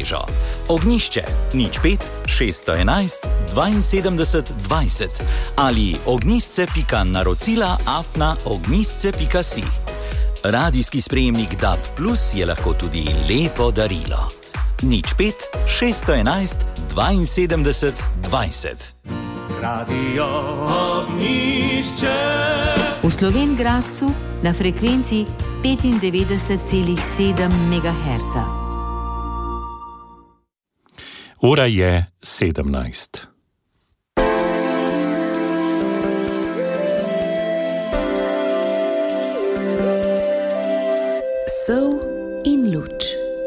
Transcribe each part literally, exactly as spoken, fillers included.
mrežo. Ognišče nič pet šeststo enajst dvainsedemdeset dvajset ali ognjišče pika narocila afna ognjišče pika si. Radijski sprejemnik D A B plus je lahko tudi lepo darilo. nič pet šeststo enajst dvainsedemdeset dvajset. Radio Ognjišče. V Slovenj Gradcu na frekvenci petindevetdeset celih sedem megaherca. Ura je sedemnajst. Sol in luč.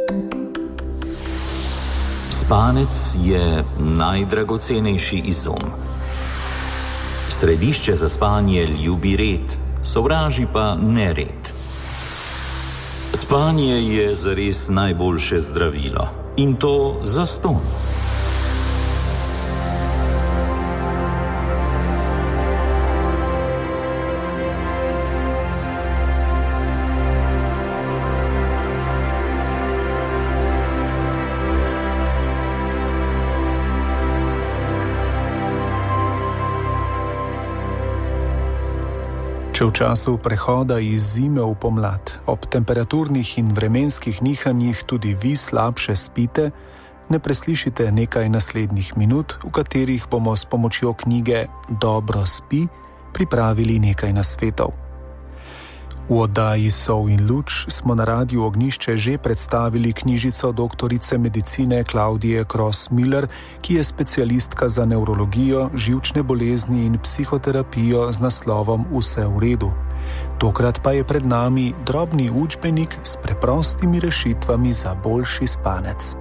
Spanec je najdragocenejši izum. Središče za spanje ljubi red, sovraži pa nered. Spanje je zares najboljše zdravilo in to zastonj. Če v času prehoda iz zime v pomlad, ob temperaturnih in vremenskih nihanjih tudi vi slabše spite, ne preslišite nekaj naslednjih minut, v katerih bomo s pomočjo knjige Dobro spi pripravili nekaj nasvetov. V oddaji Sol in luč smo na Radiu Ognjišče že predstavili knjižico doktorice medicine Klaudije Kross-Miller, ki je specialistka za nevrologijo, živčne bolezni in psihoterapijo z naslovom Vse v redu. Tokrat pa je pred nami drobni učbenik s preprostimi rešitvami za boljši spanec.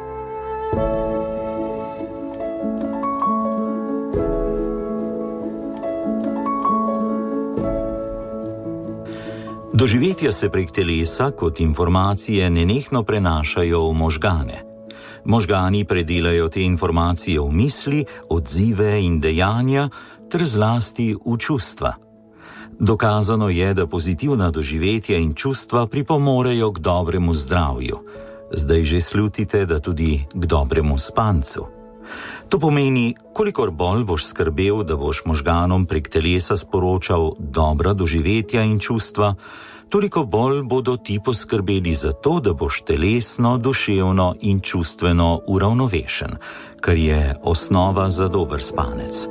Doživetja se prek telesa kot informacije nenehno prenašajo v možgane. Možgani predelajo te informacije v misli, odzive in dejanja ter zlasti v čustva. Dokazano je, da pozitivna doživetja in čustva pripomorejo k dobremu zdravju. Zdaj že slutite, da tudi k dobremu spancu. To pomeni, kolikor bolj boš skrbel, da boš možganom prek telesa sporočal dobra doživetja in čustva, toliko bolj bodo ti poskrbeli za to, da boš telesno, duševno in čustveno uravnovešen, kar je osnova za dober spanec.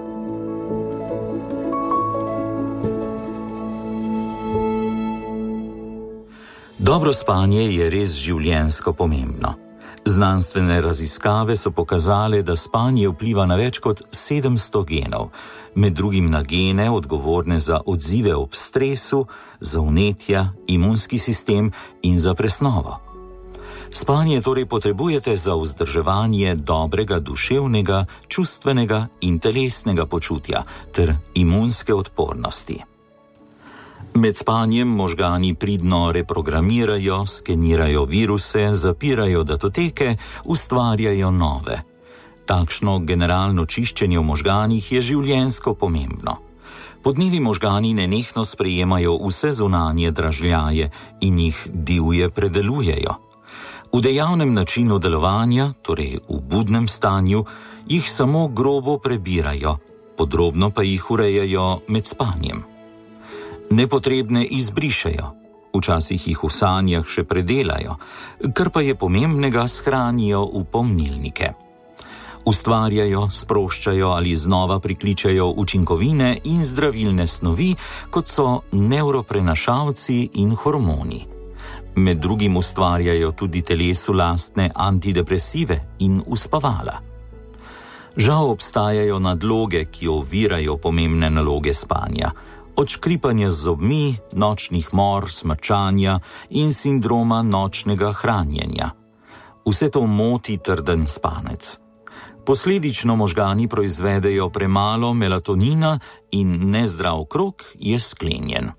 Dobro spanje je res življenjsko pomembno. Znanstvene raziskave so pokazale, da spanje vpliva na več kot sedemsto genov, med drugim na gene odgovorne za odzive ob stresu, za vnetja, imunski sistem in za presnovo. Spanje torej potrebujete za vzdrževanje dobrega duševnega, čustvenega in telesnega počutja ter imunske odpornosti. Med spanjem možgani pridno reprogramirajo, skenirajo viruse, zapirajo datoteke, ustvarjajo nove. Takšno generalno čiščenje v možganih je življenjsko pomembno. Podnevi možgani nenehno sprejemajo vse zunanje dražljaje in jih divje predelujejo. V dejavnem načinu delovanja, torej v budnem stanju, jih samo grobo prebirajo, podrobno pa jih urejajo med spanjem. Nepotrebne izbrišejo, včasih jih v sanjah še predelajo, kar pa je pomembnega shranijo v pomnilnike. Ustvarjajo, sproščajo ali znova prikličajo učinkovine in zdravilne snovi, kot so nevroprenašalci in hormoni. Med drugim ustvarjajo tudi telesu lastne antidepresive in uspavala. Žal obstajajo nadloge, ki ovirajo pomembne naloge spanja. Od škripanja z zobmi, nočnih mor, smrčanja in sindroma nočnega hranjenja. Vse to moti trden spanec. Posledično možgani proizvedejo premalo melatonina in nezdrav krog je sklenjen.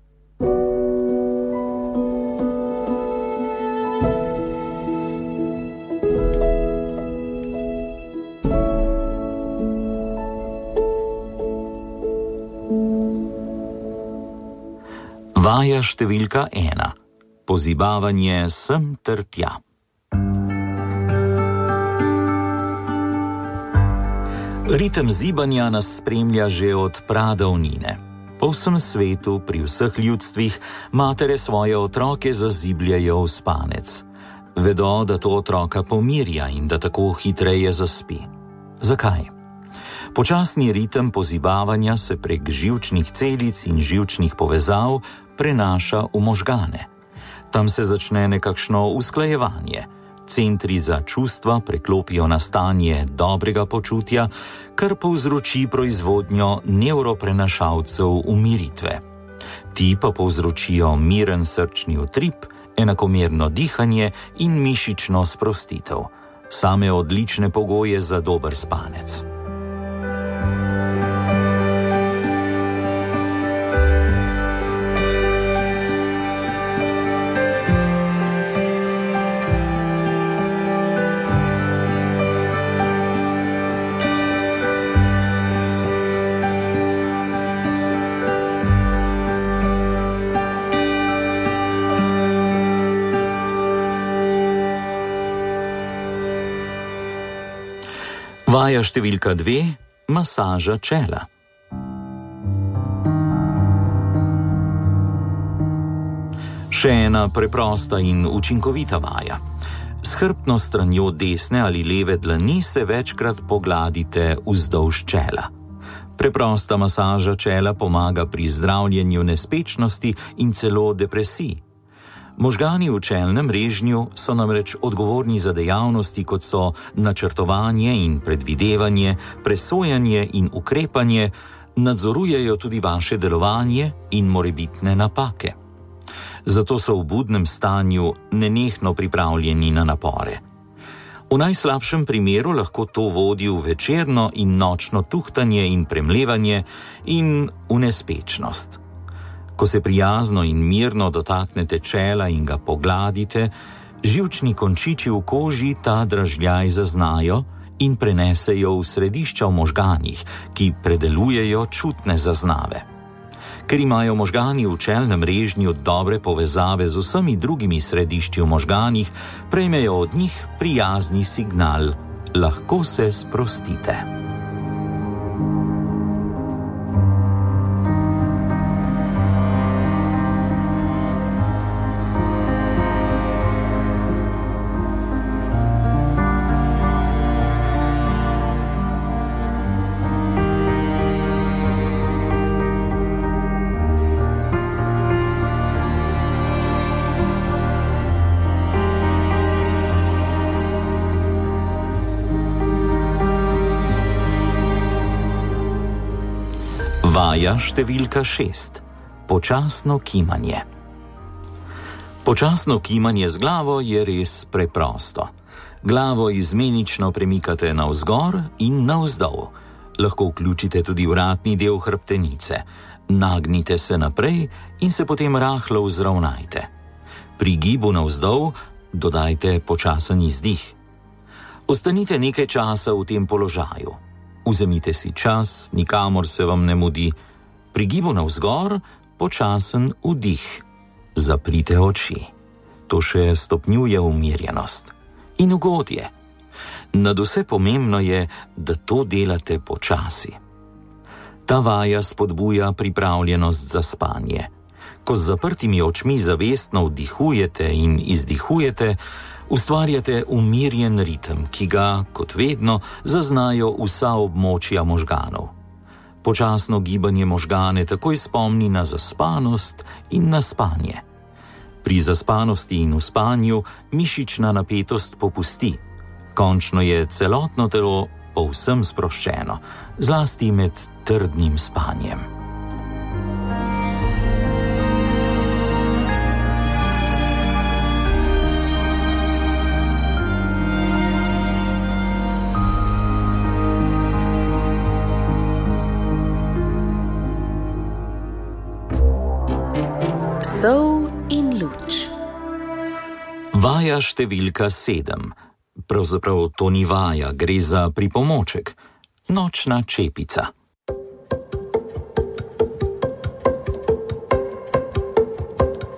Vaja številka ena. Pozibavanje sem ter tja. Ritem zibanja nas spremlja že od pradavnine. Po vsem svetu, pri vseh ljudstvih, matere svoje otroke zazibljajo v spanec. Vedo, da to otroka pomirja in da tako hitreje zaspi. Zakaj? Počasni ritem pozibavanja se prek živčnih celic in živčnih povezav prenaša v možgane. Tam se začne nekakšno usklajevanje. Centri za čustva preklopijo na stanje dobrega počutja, kar povzroči proizvodnjo nevroprenašalcev umiritve. Ti pa povzročijo miren srčni utrip, enakomerno dihanje in mišično sprostitev. Same odlične pogoje za dober spanec. Vaja številka dve, masaža čela. Še ena preprosta in učinkovita vaja. S hrbtno stranjo desne ali leve dlani se večkrat pogladite vzdolž čela. Preprosta masaža čela pomaga pri zdravljenju nespečnosti in celo depresiji. Možgani v čelnem režnju so namreč odgovorni za dejavnosti, kot so načrtovanje in predvidevanje, presojanje in ukrepanje, nadzorujejo tudi vaše delovanje in morebitne napake. Zato so v budnem stanju nenehno pripravljeni na napore. V najslabšem primeru lahko to vodi v večerno in nočno tuhtanje in premlevanje in v nespečnost. Ko se prijazno in mirno dotaknete čela in ga pogladite, živčni končiči v koži ta dražljaj zaznajo in prenesejo v središča v možganih, ki predelujejo čutne zaznave. Ker imajo možgani v čelnem režnju dobre povezave z vsemi drugimi središči v možganih, prejmejo od njih prijazni signal: lahko se sprostite. Vaja številka šest. Počasno kimanje. Počasno kimanje z glavo je res preprosto. Glavo izmenično premikate navzgor in navzdol. Lahko vključite tudi vratni del hrbtenice. Nagnite se naprej in se potem rahlo vzravnajte. Pri gibu navzdol dodajte počasen izdih. Ostanite nekaj časa v tem položaju. Vzemite si čas, nikamor se vam ne mudi. Pri gibu navzgor počasen vdih. Zaprite oči. To še stopnjuje umirjenost in ugodje. Nadvse pomembno je, da to delate počasi. Ta vaja spodbuja pripravljenost za spanje. Ko z zaprtimi očmi zavestno vdihujete in izdihujete, ustvarjate umirjen ritem, ki ga, kot vedno, zaznajo vsa območja možganov. Počasno gibanje možgane takoj spomni na zaspanost in na spanje. Pri zaspanosti in v spanju mišična napetost popusti. Končno je celotno telo povsem sproščeno, zlasti med trdnim spanjem. Sol in luč. Vaja številka sedem. Pravzaprav to ni vaja, gre za pripomoček. Nočna čepica.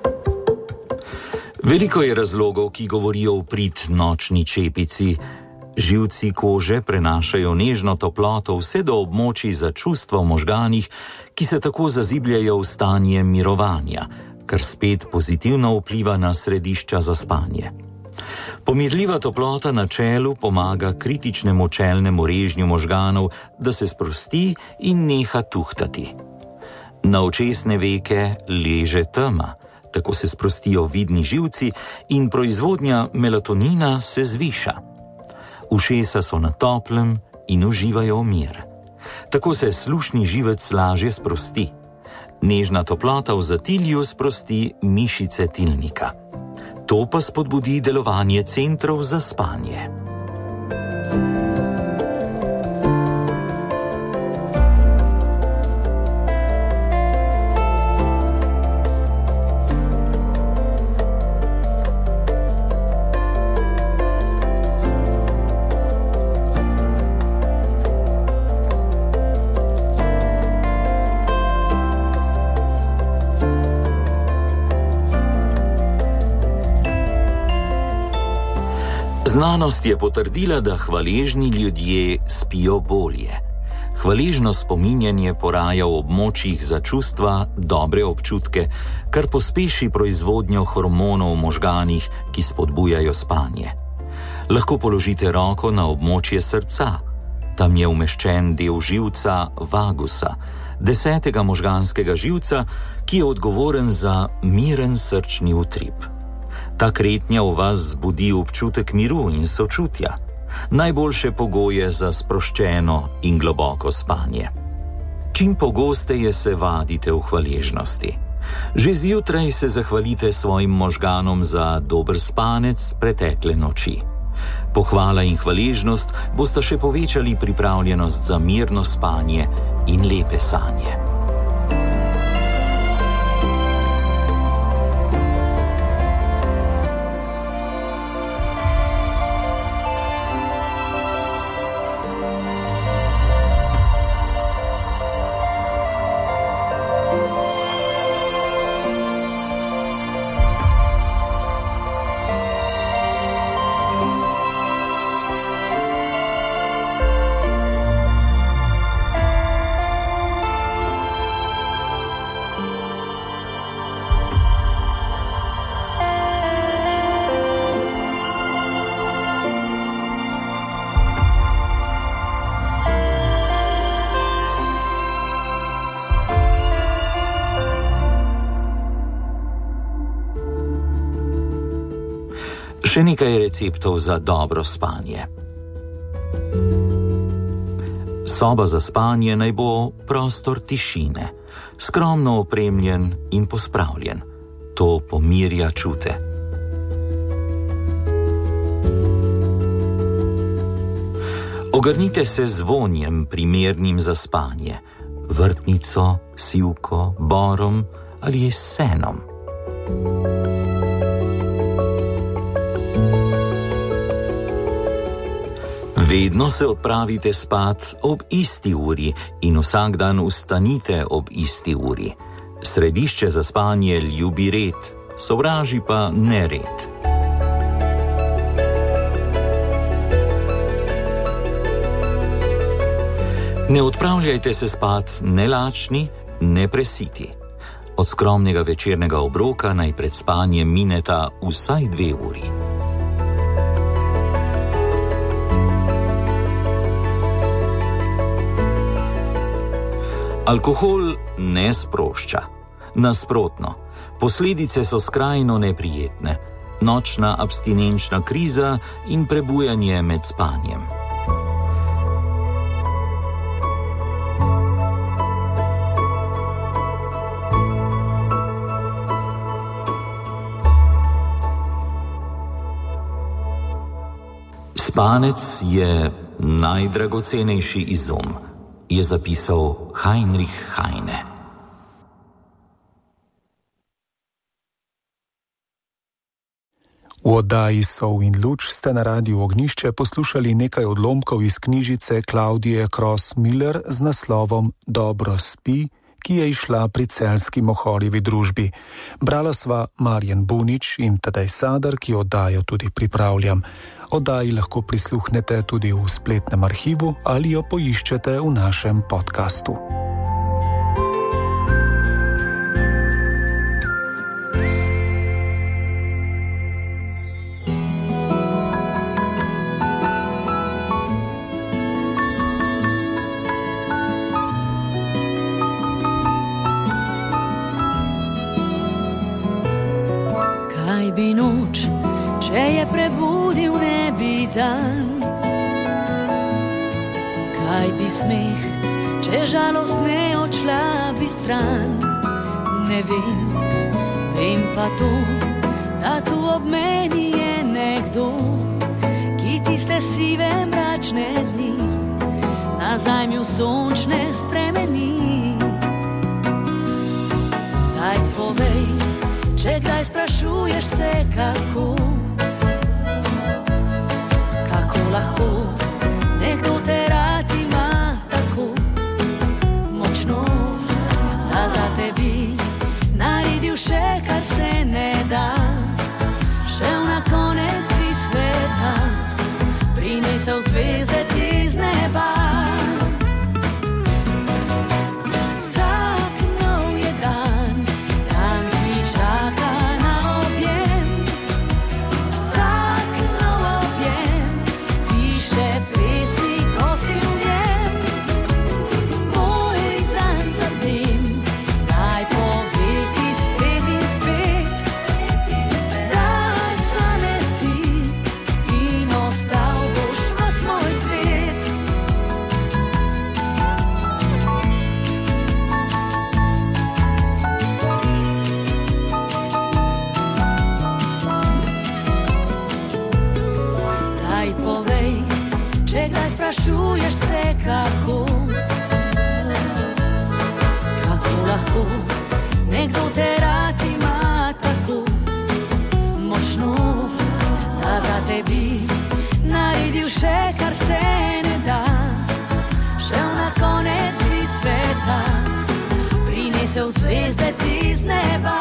Veliko je razlogov, ki govorijo v prid nočni čepici. Živci kože prenašajo nežno toploto vse do območij za čustva v možganih, ki se tako zazibljajo v stanje mirovanja, kar spet pozitivno vpliva na središča za spanje. Pomirljiva toplota na čelu pomaga kritičnemu čelnemu režnju možganov, da se sprosti in neha tuhtati. Na očesne veke leže tema, tako se sprostijo vidni živci in proizvodnja melatonina se zviša. Ušesa so na toplem in uživajo mir. Tako se slušni živec lažje sprosti. Nežna toplota v zatilju sprosti mišice tilnika. To pa spodbudi delovanje centrov za spanje. Znanost je potrdila, da hvaležni ljudje spijo bolje. Hvaležno spominjanje poraja v območjih za čustva dobre občutke, kar pospeši proizvodnjo hormonov v možganih, ki spodbujajo spanje. Lahko položite roko na območje srca. Tam je umeščen del živca vagusa, desetega možganskega živca, ki je odgovoren za miren srčni utrip. Ta kretnja v vas zbudi občutek miru in sočutja, najboljše pogoje za sproščeno in globoko spanje. Čim pogosteje se vadite v hvaležnosti. Že zjutraj se zahvalite svojim možganom za dober spanec pretekle noči. Pohvala in hvaležnost bosta še povečali pripravljenost za mirno spanje in lepe sanje. Še nekaj receptov za dobro spanje. Soba za spanje naj bo prostor tišine, skromno opremljen in pospravljen. To pomirja čute. Ogrnite se z vonjem primernim za spanje, vrtnico, sivko, borom ali s senom. Vedno se odpravite spat ob isti uri in vsak dan vstanite ob isti uri. Središče za spanje ljubi red, sovraži pa nered. Ne odpravljajte se spat ne lačni, ne presiti. Od skromnega večernega obroka naj pred spanjem mineta vsaj dve uri. Alkohol ne sprošča. Nasprotno, posledice so skrajno neprijetne. Nočna abstinenčna kriza in prebujanje med spanjem. Spanec je najdragocenejši izum, je zapisal Heinrich Heine. V oddaji Sol in luč ste na Radiu Ognjišče poslušali nekaj odlomkov iz knjižice Klaudije Kross-Miller z naslovom Dobro spi, ki je izšla pri Celjski Mohorjevi družbi. Brala sva Marjan Bunič in Tadej Sadar, ki oddajo tudi pripravljam. Oddaji lahko prisluhnete tudi v spletnem arhivu ali jo poiščete v našem podkastu. Kaj bi noč, če je prebudil nebi dan? Kaj bi smeh, če žalost ne odšla bi stran? Ne vem, vem pa to, da tu ob meni je nekdo, ki tiste sive mračne dni na zajmju sončne spremeni. Daj povej, če kdaj sprašuješ se kako, kako lahko nekdo te rad ima tako močno, da za tebi naredil še kar se ne da, šel na konec bi sveta, prinesel zvezde ti z neba. Sprašuješ se kako, kako lahko nekdo te rad ima tako močno, da za tebi naredil še kar se ne da, šel na konec bi sveta, prinesel zvezde ti z neba.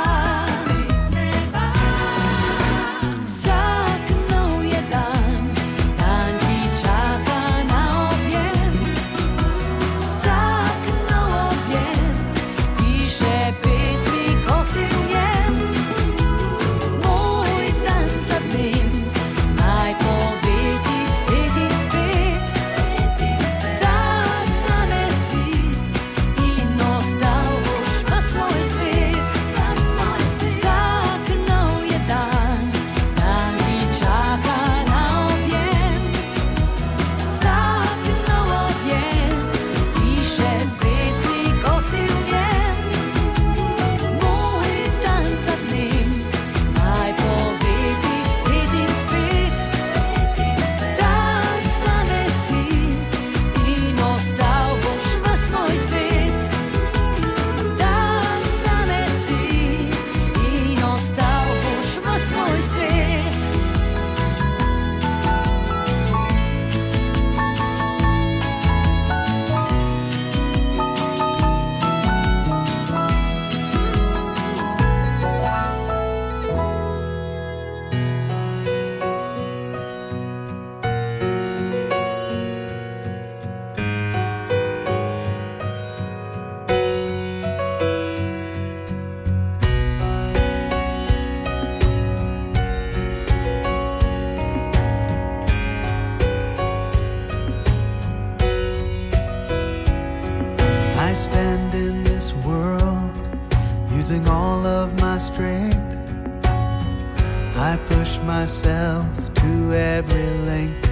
I stand in this world using all of my strength. I push myself to every length.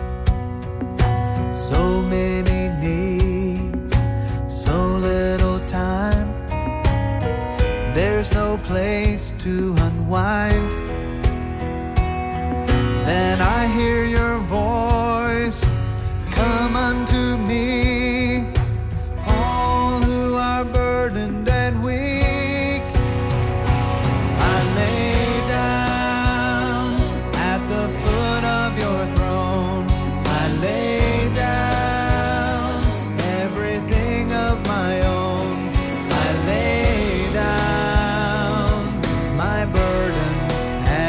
So many needs, so little time. There's no place to unwind. Then I hear your voice, come unto me. Burdened and weak, I lay down at the foot of your throne. I lay down everything of my own. I lay down my burdens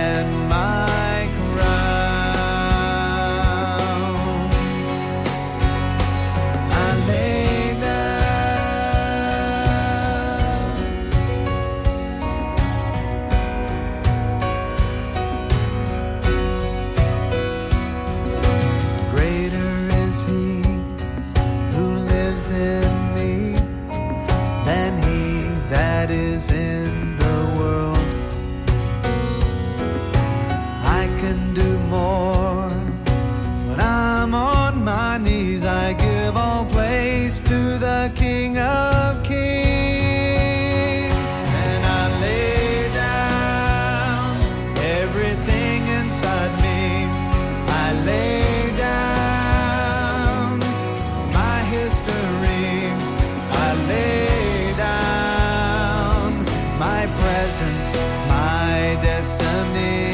on my knees, I give all praise to the King of Kings. And I lay down everything inside me. I lay down my history. I lay down my present, my destiny.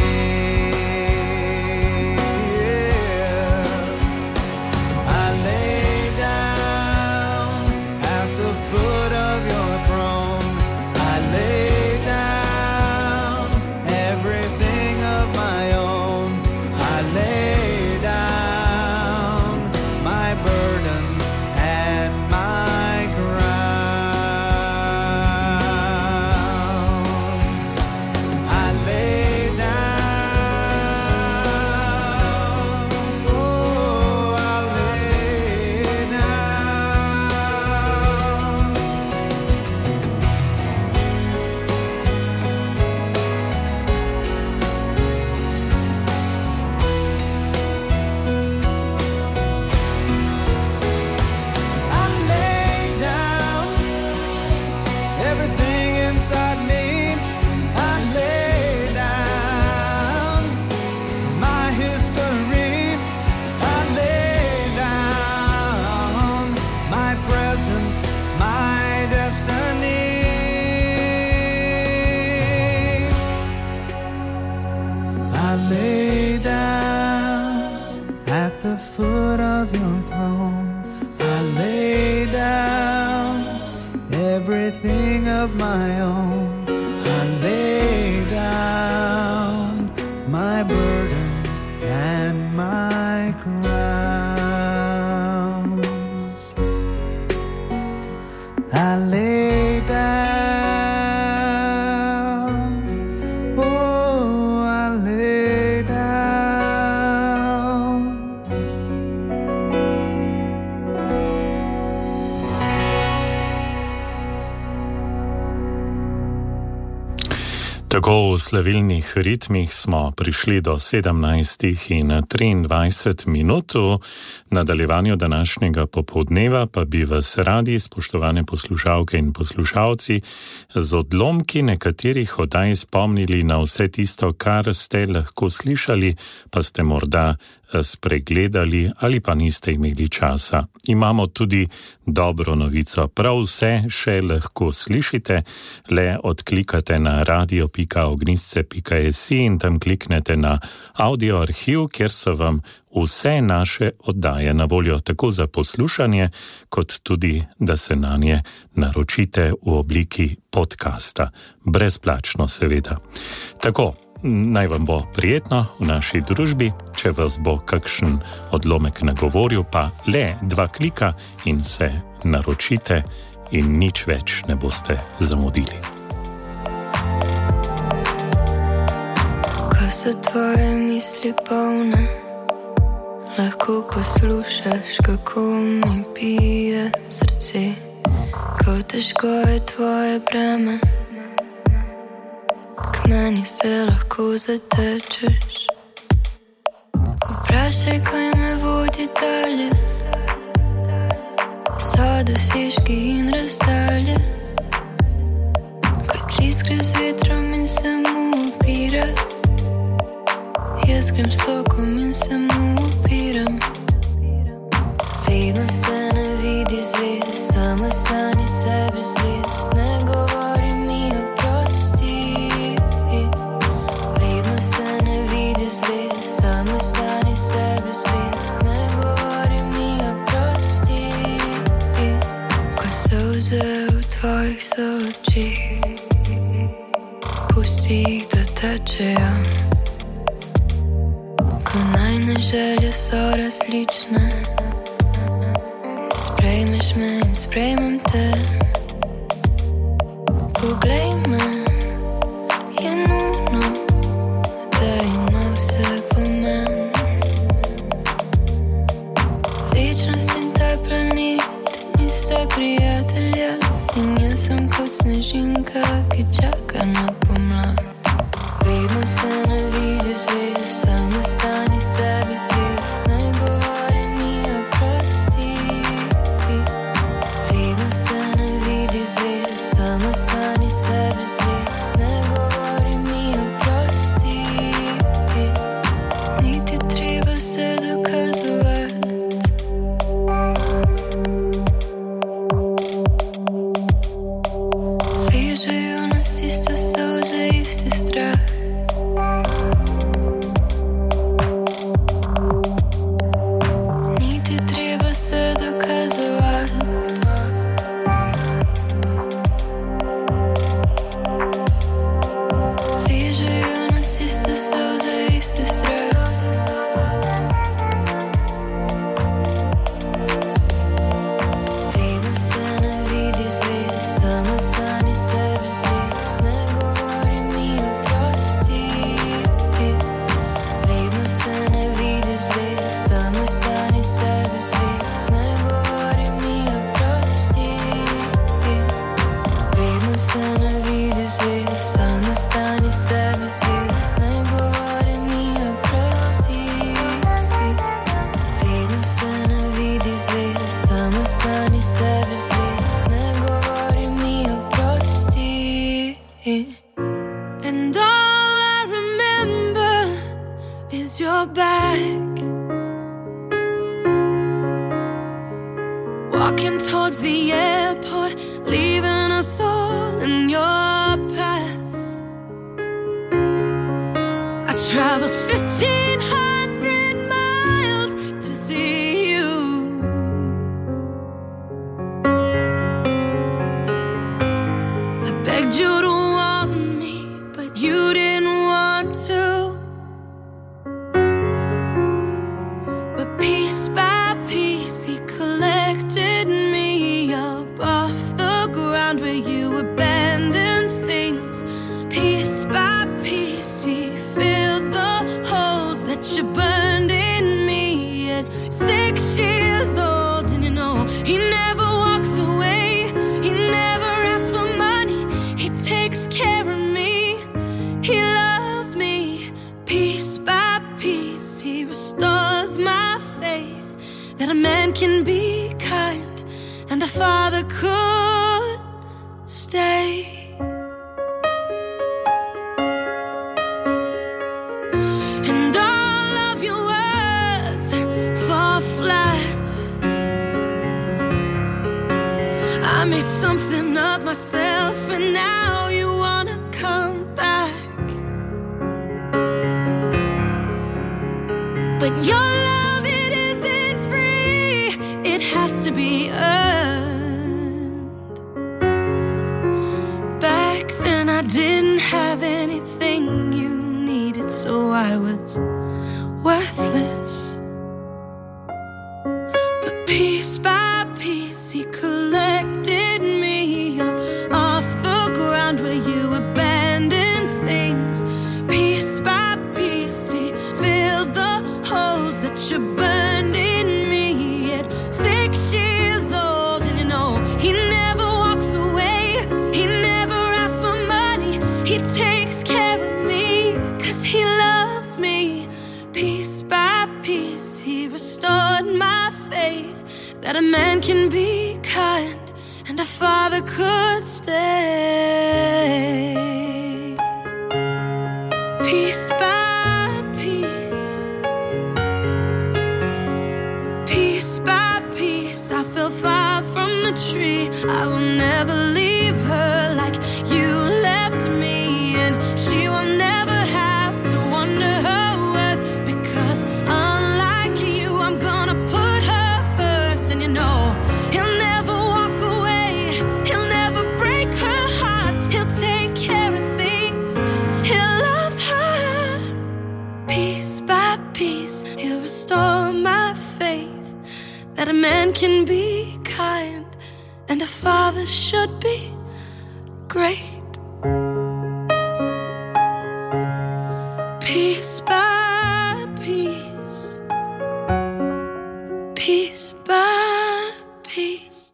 Of my own, I lay down my burdens and my crowns. I lay down, oh, I lay down. Tako v slavilnih ritmih smo prišli do sedemnajstih in triindvajset minut. V nadaljevanju današnjega popoldneva pa bi vas radi, spoštovane poslušalke in poslušalci, z odlomki nekaterih oddaj spomnili na vse tisto, kar ste lahko slišali, pa ste morda spregledali ali pa niste imeli časa. Imamo tudi dobro novico. Prav vse še lahko slišite, le odklikate na radio pika ognjišče pika es in tam kliknete na audio arhiv, kjer so vam vse naše oddaje na voljo, tako za poslušanje, kot tudi, da se na nje naročite v obliki podcasta. Brezplačno seveda. Tako, naj vam bo prijetno v naši družbi. Če vas bo kakšen odlomek nagovoril, pa le dva klika in se naročite in nič več ne boste zamudili. Ko so tvoje misli polne, lahko poslušaš, kako mi bije srce. Ko težko je tvoje breme, k meni se lahko zatečeš. Vprašaj, kaj me vodi dalje, so dosežki in razdalje. Kot list gre z vetrom in se mu upira, jaz grem s tokom in se mu upiram. Vedno se ne vidi zvez, samo sanje sebi zvez, ne govori mi oprosti. Vedno se ne vidi zvez, samo sanje sebi zvez, ne govori mi oprosti. Ko solze v tvojih sočih, pusti jih, da tečejo. Ko najne želje so različne, sprejmeš me in sprejmem te. Poglej me, je nujno, da ima vse pomen. Večnost in ta planet nista prijatelja, in jaz sem kot snežinka, ki čaka na pomlad. Vedno se ne vidi zvez, samo stani sebi zvez, ne govori mi oprosti. walking towards the airport, leaving us all in your past. I traveled fifteen hundred miles to see you. I begged you to want me, but you didn't want to. But piece by piece he collected me up off the ground where you abandoned things. Piece by piece he filled the holes that you burned in me at six years old. And you know he never walks away, he never asks for money, he takes care of me, he loves me. Piece by piece he restores my faith that a man can be kind and the father could stay. And all of your words fall flat. I made something of myself and now you wanna come back. But your love, it isn't free, it has to be earned. Back then I didn't have anything you needed, so I was worthless. But piece by piece he collected me up off the ground where you abandoned things. Piece by piece he filled the holes that you burned in me at six years old. And you know he never walks away, he never asks for money, he takes care of me, cause he loves me. Piece by piece he restored my faith that a man can be kind and a father could stay. Piece by piece, piece by piece I fell far from the tree. I will never leave her like you left me, and she will never have to wonder her worth, because unlike you I'm gonna put her first. And you know he'll never walk away, he'll never break her heart, he'll take care of things, he'll love her. Piece by piece he'll restore my faith that a man can be kind and a father should be great. Piece by piece, piece by piece.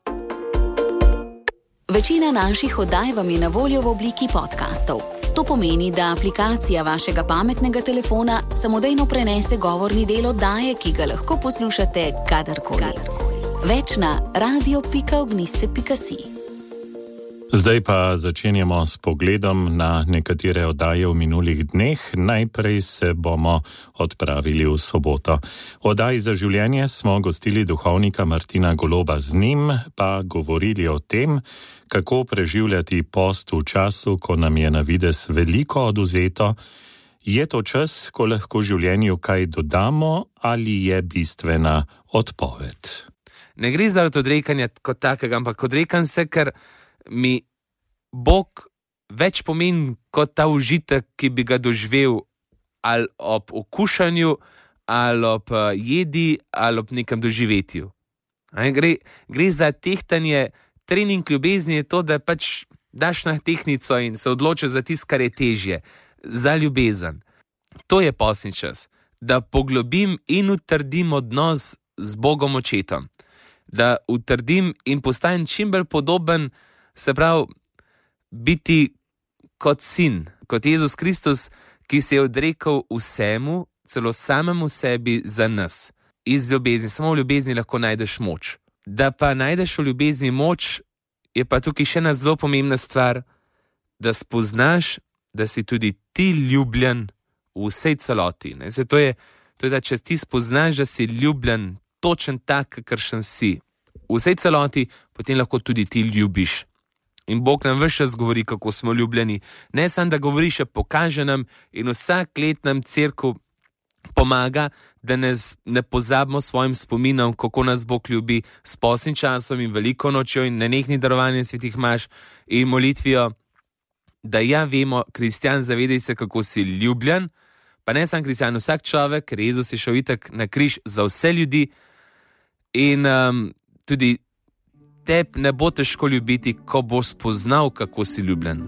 Večina naših oddaj vam je na voljo v obliki podcastov. To pomeni, da aplikacija vašega pametnega telefona samodejno prenese govorni del oddaje, ki ga lahko poslušate kadarkoli. Več na radio pika ognjisce pika si. Zdaj pa začenjamo s pogledom na nekatere oddaje v minulih dneh. Najprej se bomo odpravili v soboto. V oddaji Za življenje smo gostili duhovnika Martina Goloba, z njim pa govorili o tem, kako preživljati post v času, ko nam je na videz veliko oduzeto. Je to čas, ko lahko življenju kaj dodamo, ali je bistvena odpoved? Ne gre za odrekanje kot takega, ampak odrekam se, ker mi Bog več pomeni kot ta užitek, ki bi ga doživel ali ob okušanju, ali ob jedi, ali ob nekem doživetju. Gre, gre za tehtanje. Trening ljubezni je to, da pač daš na tehtnico in se odločiš za tisto, kar je težje, za ljubezen. To je postni čas, da poglobim in utrdim odnos z Bogom Očetom, da utrdim in postanem čim bolj podoben, se pravi, biti kot sin, kot Jezus Kristus, ki se je odrekel vsemu, celo samemu sebi za nas. Iz ljubezni, samo v ljubezni lahko najdeš moč. Da pa najdeš v ljubezni moč, je pa tukaj še ena zelo pomembna stvar, da spoznaš, da si tudi ti ljubljen v vsej celoti. Ne? To je, to je, da če ti spoznaš, da si ljubljen točen tak, kakršen si, v vsej celoti, potem lahko tudi ti ljubiš. In Bog nam ves čas govori, kako smo ljubljeni. Ne samo, da govori, še pokaže nam in vsak let nam cerkev pomaga, da ne, ne pozabimo svojim spominom, kako nas Bog ljubi s postnim časom in veliko nočjo in nenehnim darovanjem svetih maš in molitvijo, da ja vemo, kristjan, zavedaj se, kako si ljubljen, pa ne sam kristjan, vsak človek, ker Jezus je šel itak na križ za vse ljudi in um, tudi teb ne bo težko ljubiti, ko bo spoznal, kako si ljubljen.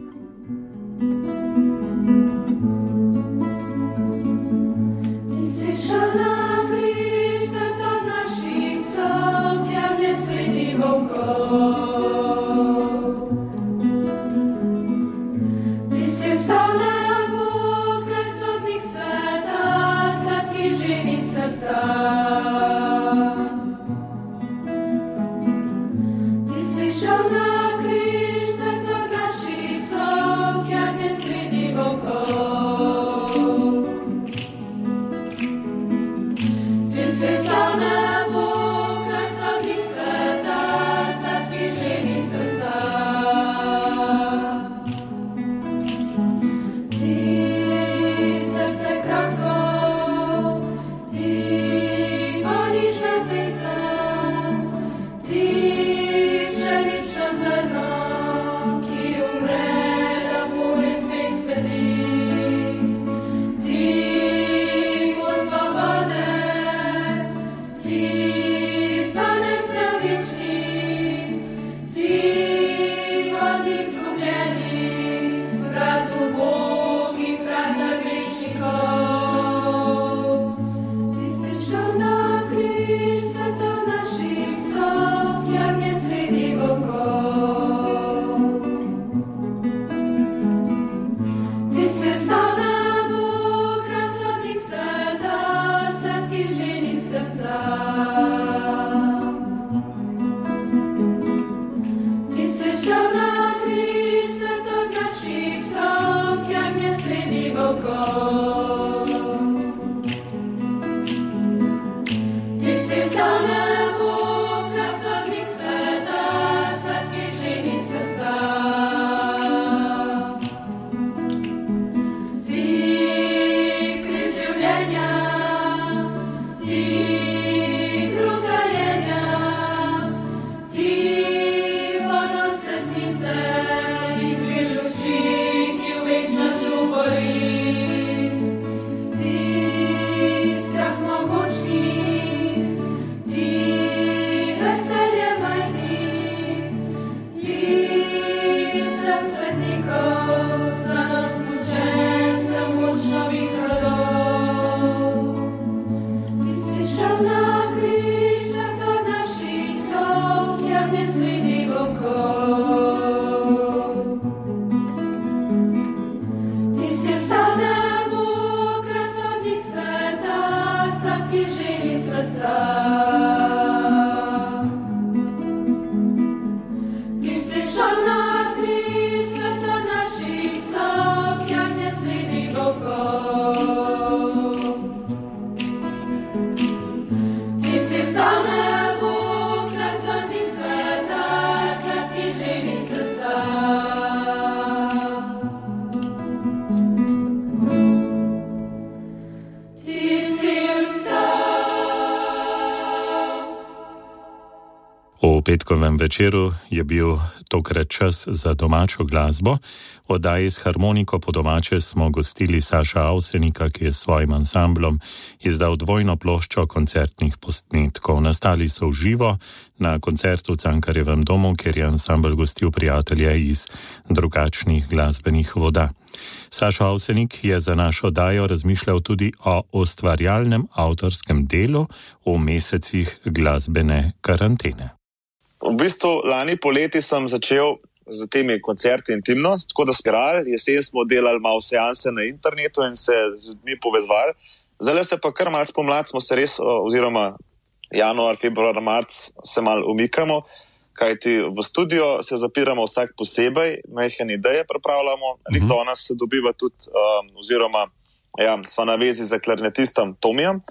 V petkovem večeru je bil tokrat čas za domačo glasbo. Oddaji s harmoniko po domače smo gostili Saša Avsenika, ki je s svojim ansamblom izdal dvojno ploščo koncertnih posnetkov. Nastali so v živo na koncertu v Cankarjevem domu, kjer je ansambl gostil prijatelje iz drugačnih glasbenih voda. Saša Avsenik je za našo oddajo razmišljal tudi o ustvarjalnem avtorskem delu v mesecih glasbene karantene. V bistvu lani poleti sem začel z temi koncerti intimnost, tako da spiral, jesen smo delali malo seanse na internetu in se z ljudmi povezvali. Zdaj se pa kar malce pomlad smo se res, oziroma januar, februar, marc se malo umikamo, kajti v studio se zapiramo vsak posebej, majhne ideje pripravljamo, mm-hmm. do nas se dobiva tudi, um, oziroma ja, sva na vezi za klarnetistom Tomijem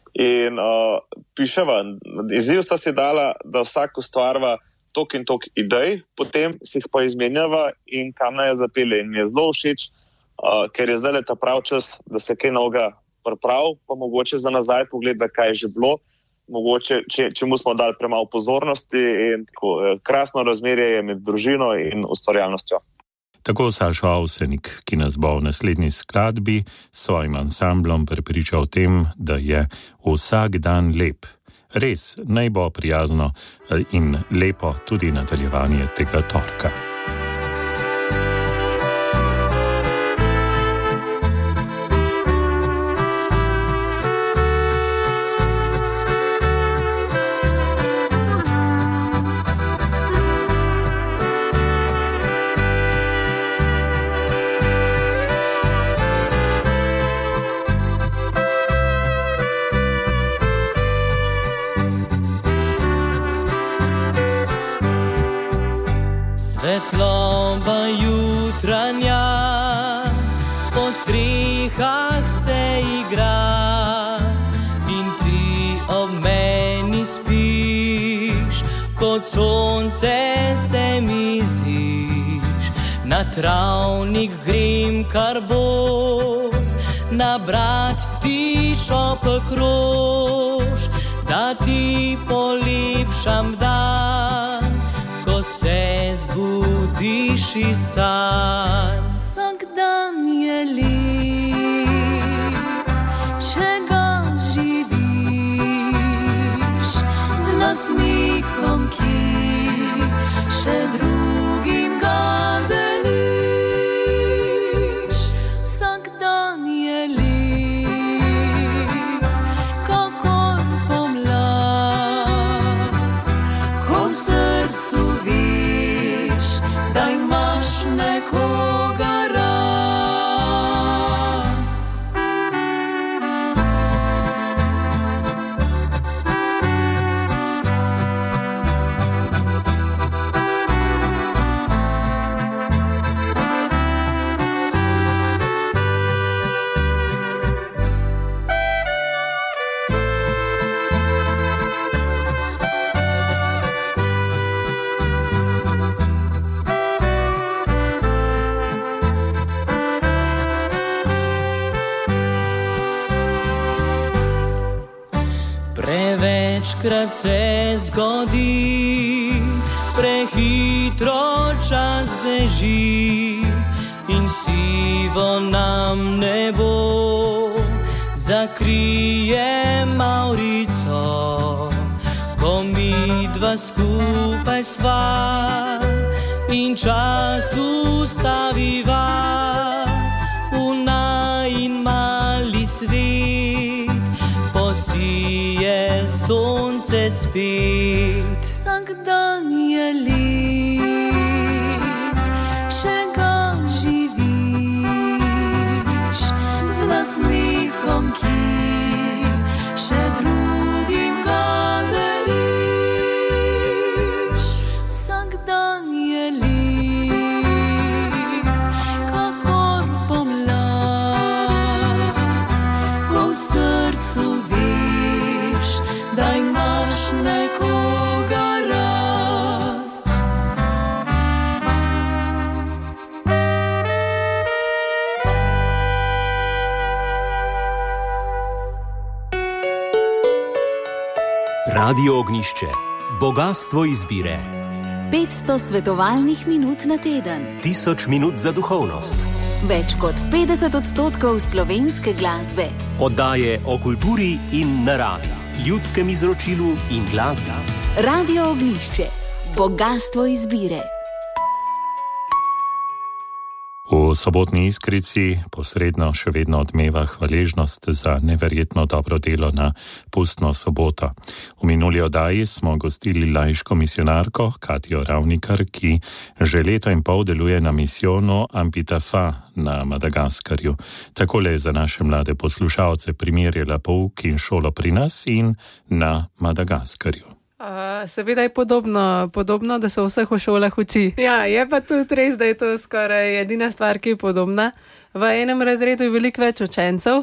in uh, piševa. Izziv sta si dala, da vsak ustvarva tok in tok idej, potem si jih pa izmenjava in kam naj zapelje. In mi je zelo všeč, uh, ker je zdaj ta prav čas, da se kaj novega pripravi, pa mogoče za nazaj pogleda, kaj je že bilo, mogoče če, čemu smo dali premalo pozornosti in tako, krasno razmerje je med družino in ustvarjalnostjo. Tako Sašo Avsenik, ki nas bo v naslednji skladbi s svojim ansamblom prepričal o tem, da je vsak dan lep. Res, naj bo prijazno in lepo tudi nadaljevanje tega torka. Svetloba jutranja po strehah se igra in ti ob meni spiš, kot sonce se mi zdiš. Na travnik grem kar bos, nabrat ti šopek rož, da ti polepšam dan, ko se zbudiš iz sanj. Vsak dan je lep, če ga živiš z nasmehom, ki še drugim ga deliš. Vsak dan je lep, kakor pomlad, ko v srcu veš, da imaš nekoga rad. Prevečkrat se zgodi, prehitro čas beži in sivo nam nebo zakrije mavrico. Ko midva skupaj sva in čas ustaviva v najin mali svet, posije sonce spet. Vsak dan je lep, če ga živiš z nasmehom, ki še drugim ga deliš. Vsak dan je lep, kakor pomlad, ko v srcu veš, da imaš nekoga rad. Radio Ognjišče. Bogastvo izbire. petsto svetovalnih minut na teden. Tisoč minut za duhovnost. Več kot petdeset odstotkov slovenske glasbe. Oddaje o kulturi in naravi, ljudskem izročilu in glasbi. Radio Ognjišče. Bogastvo izbire. V sobotni Iskrici posredno še vedno odmeva hvaležnost za neverjetno dobro delo na pustno soboto. V minuli oddaji smo gostili laiško misionarko Katijo Ravnikar, ki že leto in pol deluje na misijonu Ambitafa na Madagaskarju. Takole je za naše mlade poslušalce primerjala pouk in šolo pri nas in na Madagaskarju. Uh, seveda je podobno, podobno, da se v vseh šolah uči. Ja, je pa tudi res, da je to skoraj edina stvar, ki je podobna. V enem razredu je veliko več učencev,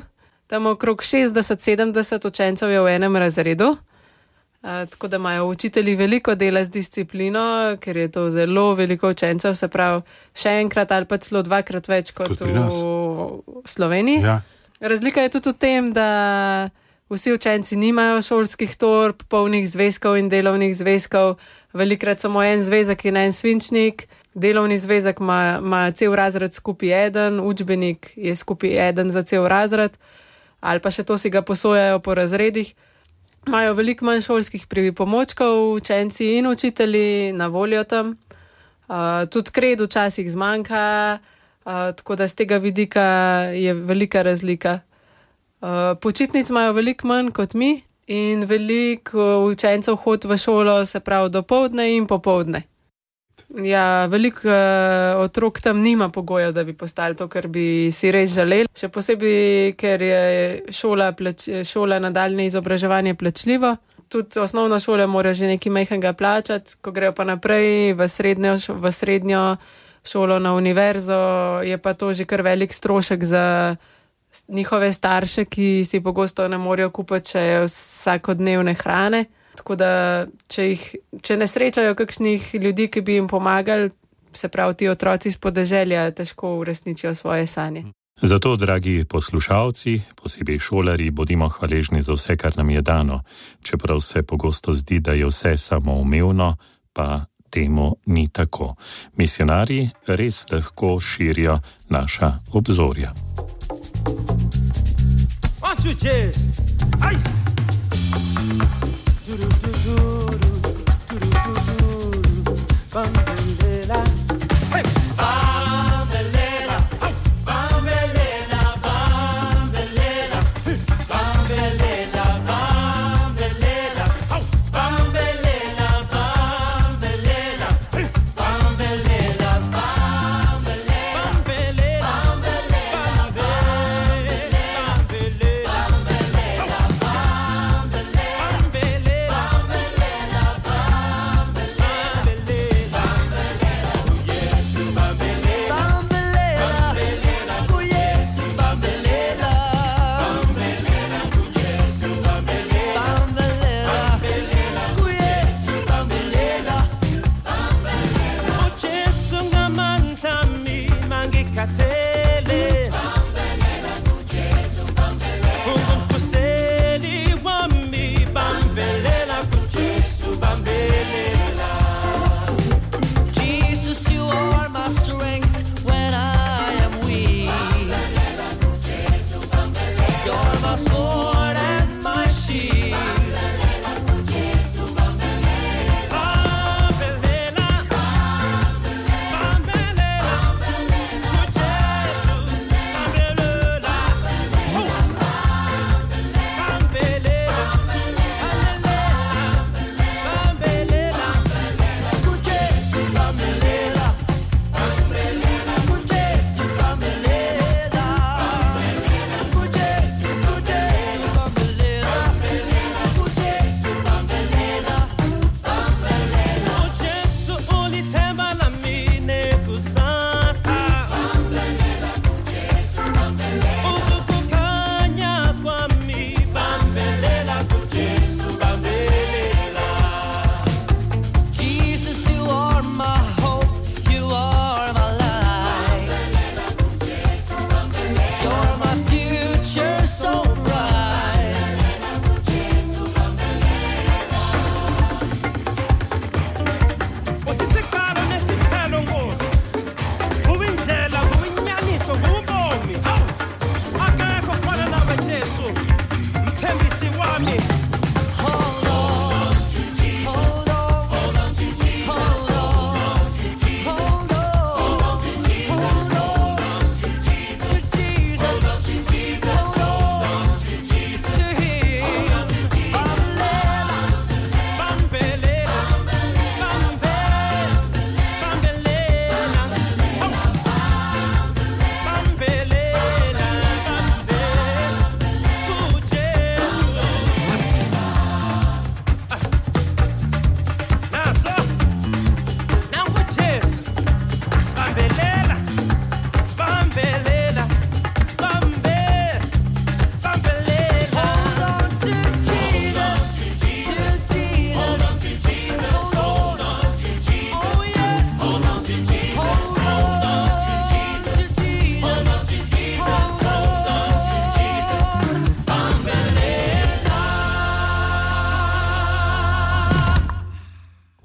tam okrog šestdeset sedemdeset učencev je v enem razredu. Uh, tako da imajo učitelji veliko dela z disciplino, ker je to zelo veliko učencev, se pravi še enkrat ali pa celo dvakrat več kot, kot v Sloveniji. Ja. Razlika je tudi v tem, da vsi učenci nimajo šolskih torb, polnih zvezkov in delovnih zvezkov, velikrat samo en zvezek in en svinčnik, delovni zvezek ima, ima cel razred skupaj eden, učbenik je skupaj eden za cel razred, ali pa še to si ga posojajo po razredih. Imajo veliko manj šolskih pripomočkov, učenci in učitelji na voljo tam. Uh, tudi kred včasih zmanjka, uh, tako da z tega vidika je velika razlika. Uh, počitnic imajo veliko manj kot mi in veliko učencev hod v šolo, se pravi dopoldne in popoldne. Ja, veliko uh, otrok tam nima pogojev, da bi postali to, kar bi si res želeli. Še posebej, ker je šola, plač, šola nadaljne izobraževanje plačljivo. Tudi osnovno šole mora že nekaj majhnega plačati, ko grejo pa naprej v srednjo, v srednjo šolo na univerzo, je pa to že kar velik strošek za njihove starše, ki si pogosto ne morejo kupiti še vsakodnevne hrane. Tako da, če, jih, če ne srečajo kakšnih ljudi, ki bi jim pomagali, se pravi ti otroci iz podeželja, težko uresničijo svoje sanje. Zato, dragi poslušalci, posebej šolarji, bodimo hvaležni za vse, kar nam je dano. Čeprav se pogosto zdi, da je vse samoumevno, pa temu ni tako. Misionarji res lahko širijo naša obzorja. Bambelela, hey! Bambelela, bambelela, bambelela, bambelela, bambelela, bambelela, bambelela, bambelela, bambelela, bambelela,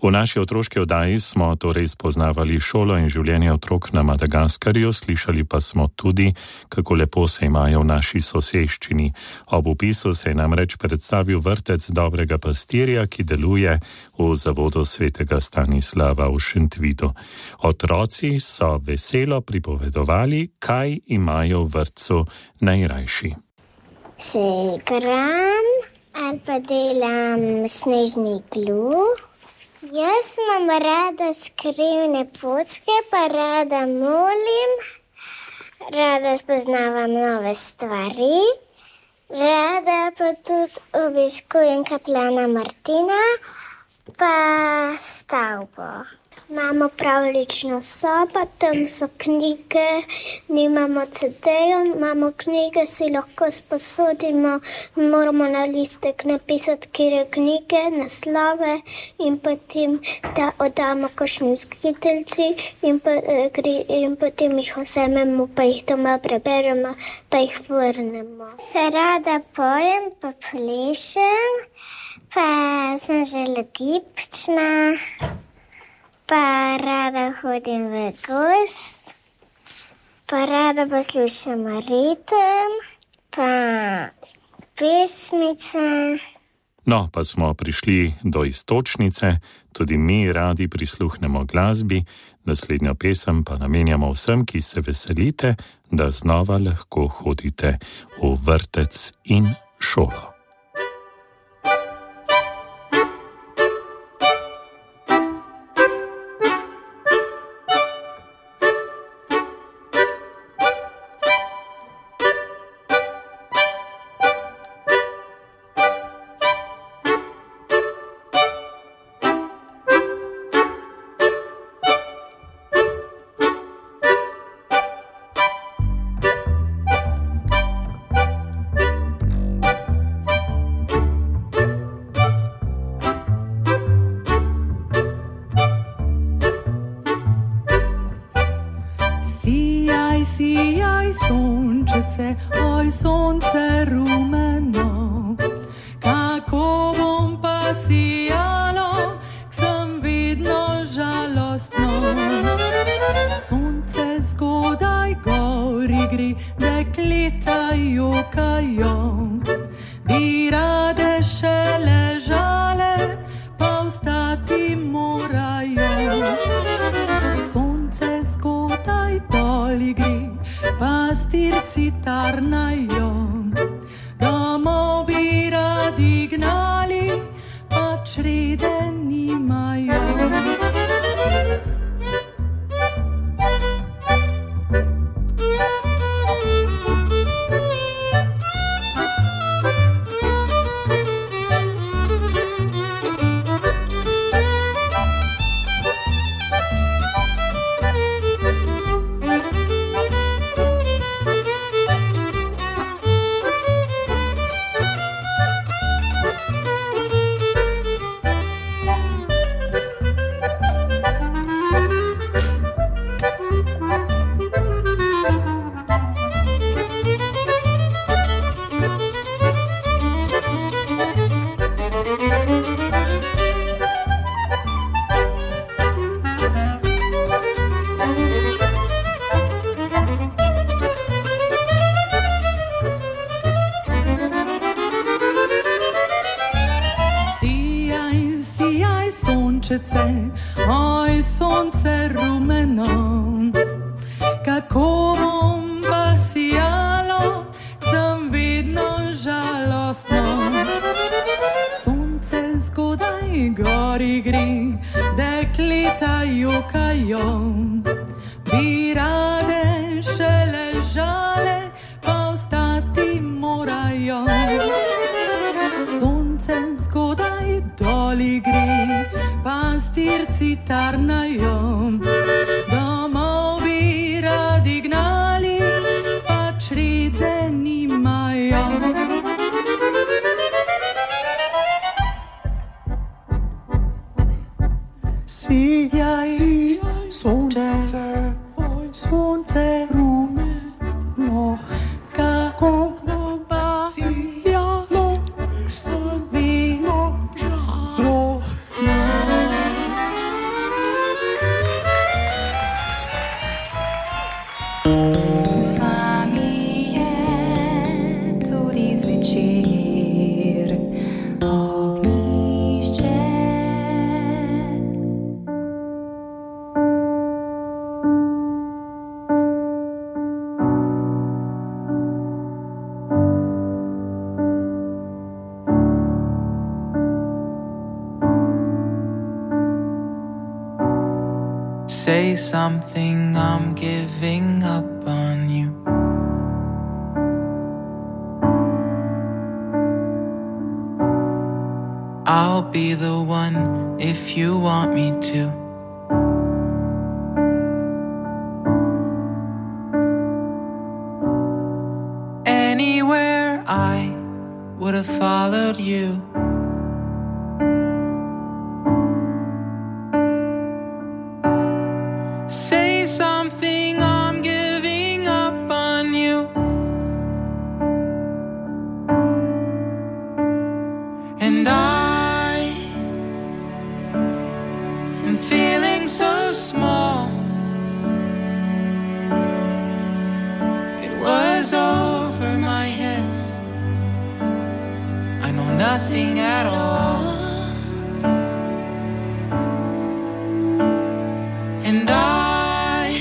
V naši otroški oddaji smo torej spoznavali šolo in življenje otrok na Madagaskarju, slišali pa smo tudi, kako lepo se imajo v naši soseščini. Ob opisu se je namreč predstavil vrtec Dobrega pastirja, ki deluje v zavodu svetega Stanislava v Šentvidu. Otroci so veselo pripovedovali, kaj imajo v vrtcu najrajši. Se igram ali pa delam snežni klub. Jaz imam rada skrivne potke, pa rada molim, rada spoznavam nove stvari, rada pa tudi obiskujem kaplana Martina, pa stavbo. Imamo pravlično sobo, tam so knjige, nimamo cedejev, imamo knjige, si lahko sposodimo, moramo na listek napisati, kire knjige, naslove in potem da oddamo kakšni vzgojiteljici in, pa, in potem jih vzamemo, pa jih doma preberemo, pa jih vrnemo. Se rada pojem, pa plešem, pa sem zelo gibčna. Pa rada hodim v gozd, pa rada poslušam ritem, pa pesmice. No, pa smo prišli do iztočnice, tudi mi radi prisluhnemo glasbi, naslednjo pesem pa namenjamo vsem, ki se veselite, da znova lahko hodite v vrtec in šolo. Oj, sonce rumeno, kako bom pa sijalo, sem vedno žalostno. Sonce zgodaj gori gre, dekleta jokajo, bi rade še ležale, pa vstati morajo. Sonce zgodaj doli gre, pastirci tarnajo, domov bi radi gnali, pač rede nimajo. Sijaj, sijaj, sonce, oj, sonce rumeno, kako pa sijalo, sem vedno žalostno. Say something, I'm giving up on you. I'll be the one if you want me to. Anywhere I would have followed you. Say something, I'm giving up on you. And I am feeling so small. It was over my head. I know nothing at all. And I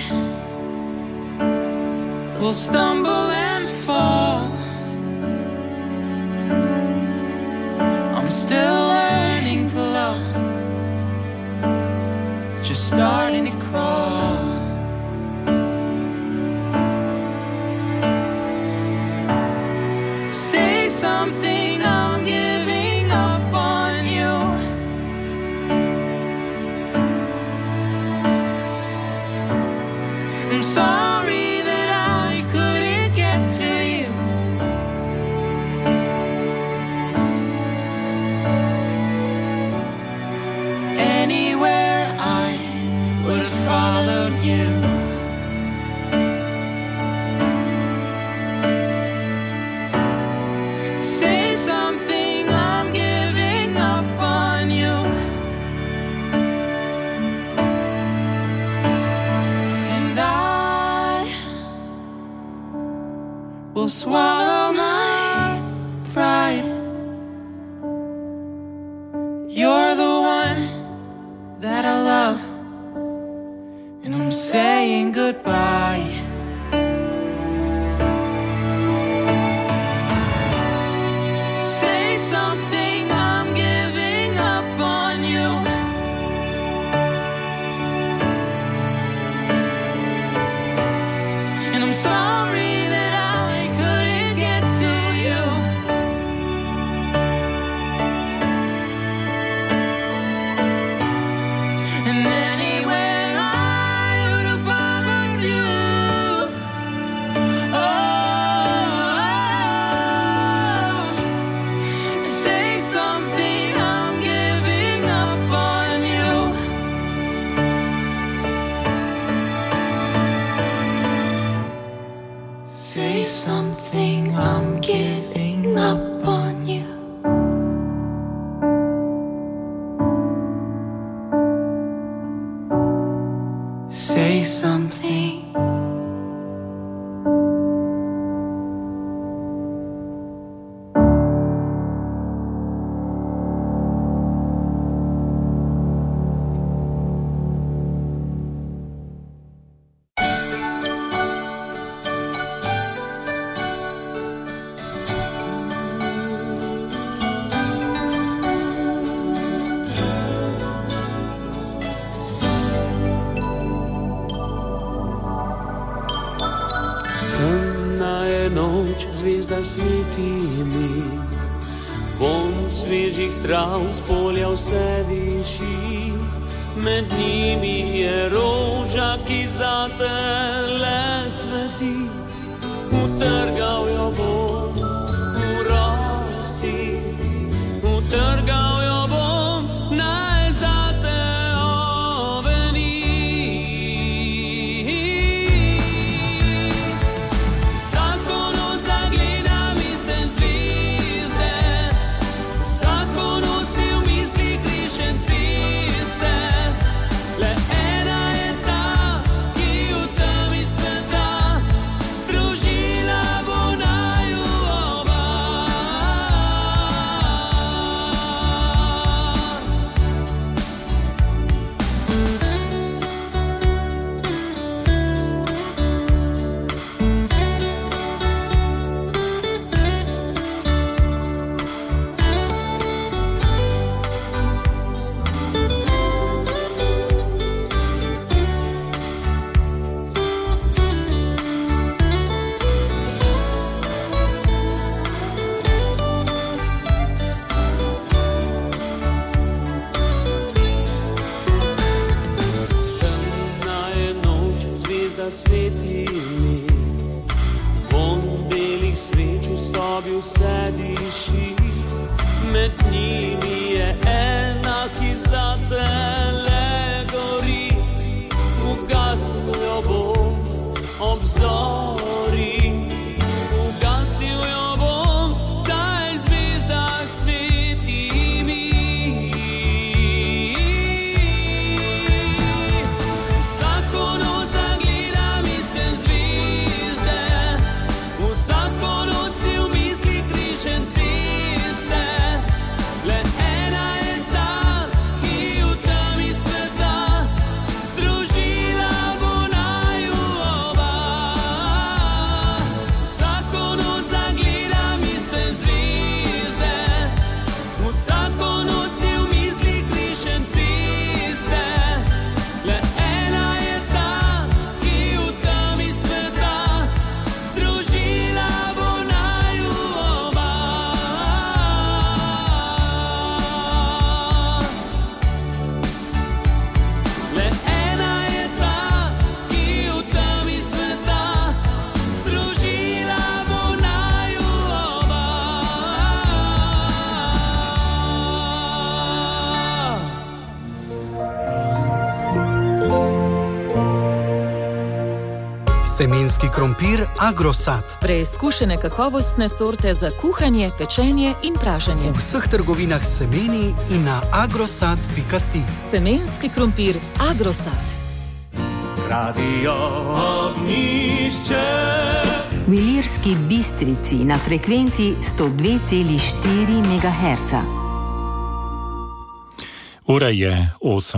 will stumble and fall. I'm still learning to love, just starting to crawl. Say something, I'm giving up on you. I'm sorry that I couldn't get to you. Anywhere I would have followed you. Say something, I'm giving up on you. And I will swallow my pride. You're the one that I love, and I'm saying goodbye. Say something, I'm giving up on you. And I'm sorry that I couldn't get to you. And anywhere I would have followed you. Oh, say something, I'm giving up on you. Say something, I'm giving up on you. Say something. Temna je noč, zvezda sveti mi, vonj svežih trav z polja vse diši. Med njimi je roža, ki zate le cveti. Utrgal jo bom v rosi, utrgal jo bom, naj zate oveni. Vsako noč zagledam iste zvezde, vsako noč si v mislih rišem ceste. Le ena je ta, ki v temi sveta združila bo naju. sveti mi, von belih sveč v sobi vse diši, med njimi je ena, ki zate le gori, ugasnil jo bom ob zori, ugasnil jo bom, zdaj zvezda sveti mi. Vsako noč zagledam iste zvezde, vsako noč si v mislih rišem ceste, le ena je ta, ki v temi sveta združila bo naju oba. Vsako noč zagledam iste zvezde, vsako noč si v mislih rišem ceste, le ena je ta, ki v temi sveta združila bo naju oba. Le ena je ta, ki v temi sveta združila bo naju oba. Semenski krompir Agrosat. Preizkušene kakovostne sorte za kuhanje, pečenje in praženje. V vseh trgovinah s semeni in na agrosat pika si. Semenski krompir Agrosat. Radio Ognjišče. V Ilirski Bistrici na frekvenci sto dve celih štiri megaherca. Ura je osem.